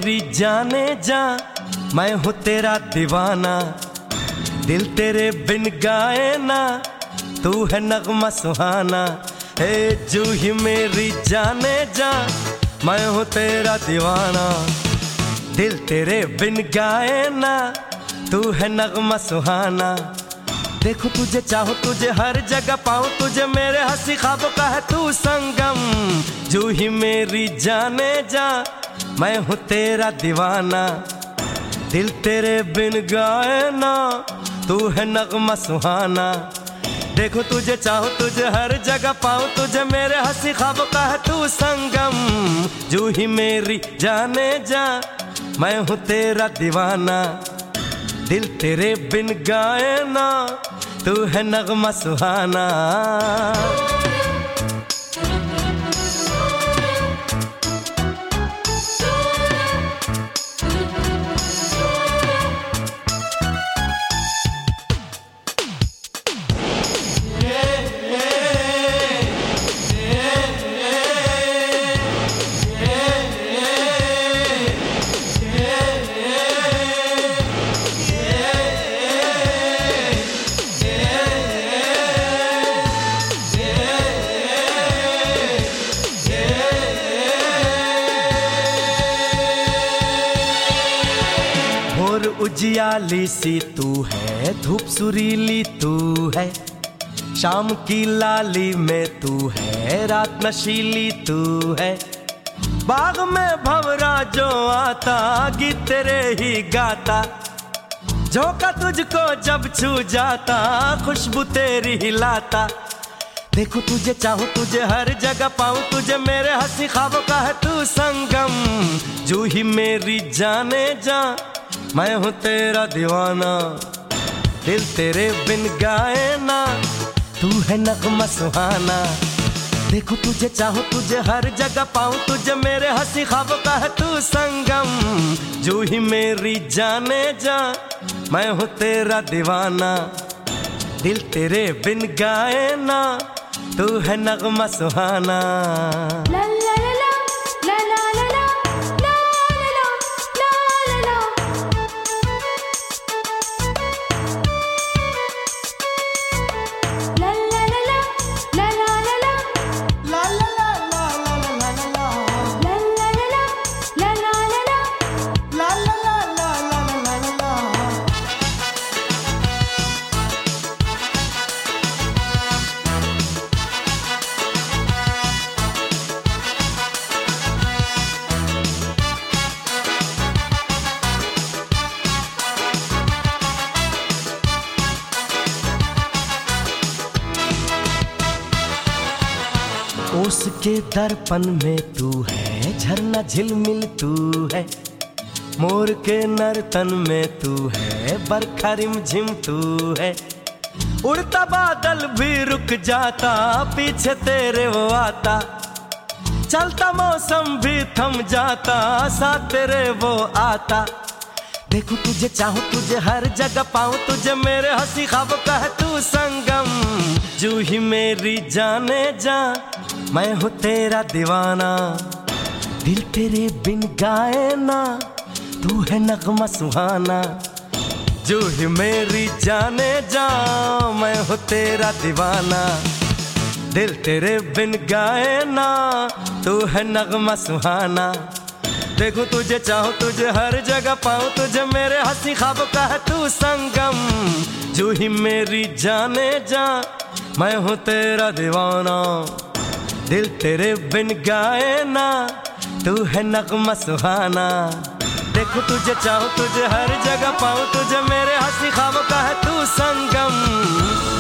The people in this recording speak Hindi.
मेरी जाने जा, मैं हूँ तेरा दीवाना। दिल तेरे बिन गाए ना, तू है नगमा सुहाना। हे जूही मेरी जाने जा, मैं हूँ तेरा दीवाना। दिल तेरे बिन गाए ना, तू है नगमा सुहाना। देखो तुझे चाहूं, तुझे हर जगह पाऊं, तुझे मेरे हंसी ख्वाबों का है तू संगम। जूही मेरी जाने जा, मैं हूँ तेरा दीवाना। दिल तेरे बिन गाए ना, तू है नगमा सुहाना। देखो तुझे चाहूं, तुझे हर जगह पाऊं, तुझे मेरे हंसी ख्वाबों का है तू संगम। जूही मेरी जाने जा, मैं हूँ तेरा दीवाना। दिल तेरे बिन गाए ना, तू है नगमा सुहाना। भोर उजियाली सी तू है, धूप सुरीली तू है, शाम की लाली में तू है, रात नशीली तू है। बाग में भंवरा जो आता, गीत तेरे ही गाता, झोंका तुझको जब छू जाता, खुशबू तेरी हिलाता। देखो तुझे चाहूं, तुझे हर जगह पाऊं, तुझे मेरे हंसी ख्वाबों का है तू संगम। जूही मेरी जाने जा, मैं हूँ तेरा दीवाना। दिल तेरे बिन गाए ना, तू है नगमा सुहाना। देखो तुझे चाहूं, तुझे हर जगह पाऊं, तुझे मेरे हंसी ख्वाबों का है तू संगम। जूही मेरी जाने जा, मैं हूँ तेरा दीवाना। दिल तेरे बिन गाए ना, तू है नगमा सुहाना। ओस के दर्पण में तू है, झरना झिलमिल तू है, मोर के नर्तन में तू है, बरखा रिमझिम तू है। उड़ता बादल भी रुक जाता, पीछे तेरे वो आता, चलता मौसम भी थम जाता, साथ तेरे वो आता। देखो तुझे चाहूं, तुझे हर जगह पाऊं, तुझे मेरे हंसी ख्वाबों का है तू संगम। जूही मेरी जाने जा, मैं हूँ तेरा दीवाना। दिल तेरे बिन गाए ना, तू है नगमा सुहाना। जूही मेरी जाने जा, मैं हूँ तेरा दीवाना। दिल तेरे बिन गाए ना, तू है नगमा सुहाना। देखो तुझे चाहूं, तुझे हर जगह पाऊं, तुझे मेरे हंसी ख्वाबों का है तू संगम। जूही मेरी जाने जा, मैं हूँ तेरा दीवाना। दिल तेरे बिन गाए ना, तू है नगमा सुहाना। देखो तुझे चाहूं, तुझे हर जगह पाऊं, तुझे मेरे हंसी ख्वाबों का है तू संगम।